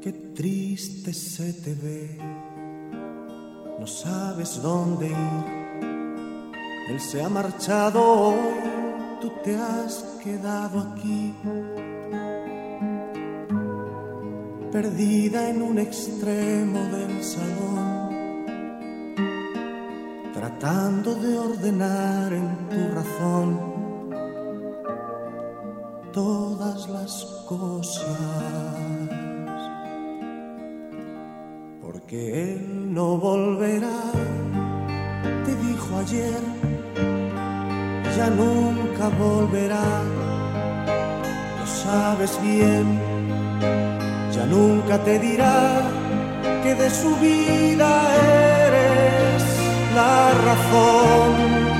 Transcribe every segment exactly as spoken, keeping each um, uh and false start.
Qué triste se te ve, no sabes dónde ir. Él se ha marchado hoy, tú te has quedado aquí, perdida en un extremo del salón, tratando de ordenar en tu razón todas las cosas. Porque él no volverá, te dijo ayer, ya nunca volverá, lo sabes bien, ya nunca te dirá que de su vida eres la razón.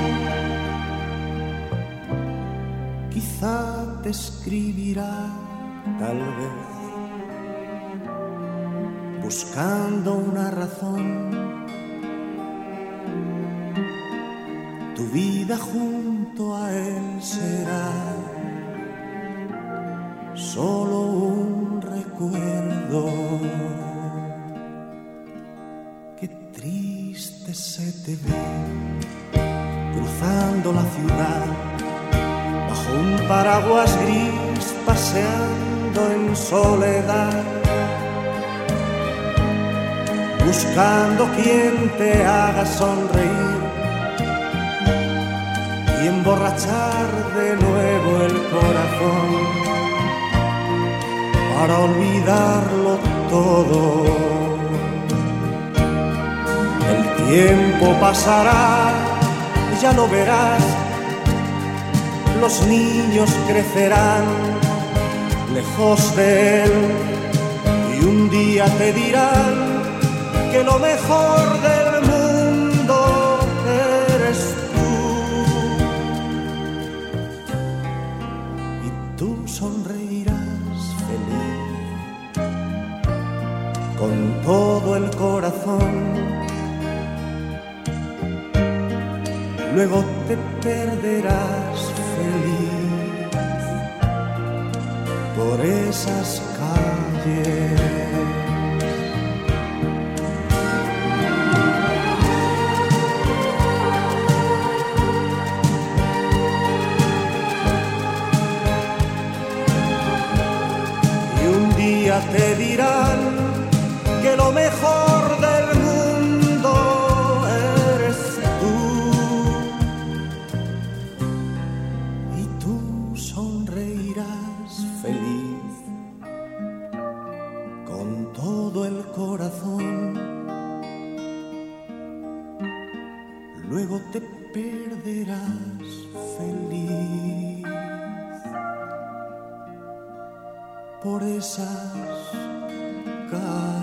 Quizá te escribirá, tal vez, buscando una razón. Tu vida junto a él será solo un recuerdo. Qué triste se te ve cruzando la ciudad, bajo un paraguas gris, paseando en soledad, buscando quien te haga sonreír y emborrachar de nuevo el corazón para olvidarlo todo. El tiempo pasará, ya lo verás, los niños crecerán lejos de él y un día te dirán que lo mejor del mundo eres tú. Y tú sonreirás feliz con todo el corazón. Luego te perderás feliz por esas calles. Te dirán que lo mejor del mundo eres tú. Y tú sonreirás feliz con todo el corazón. Luego te perderás feliz por esas calles.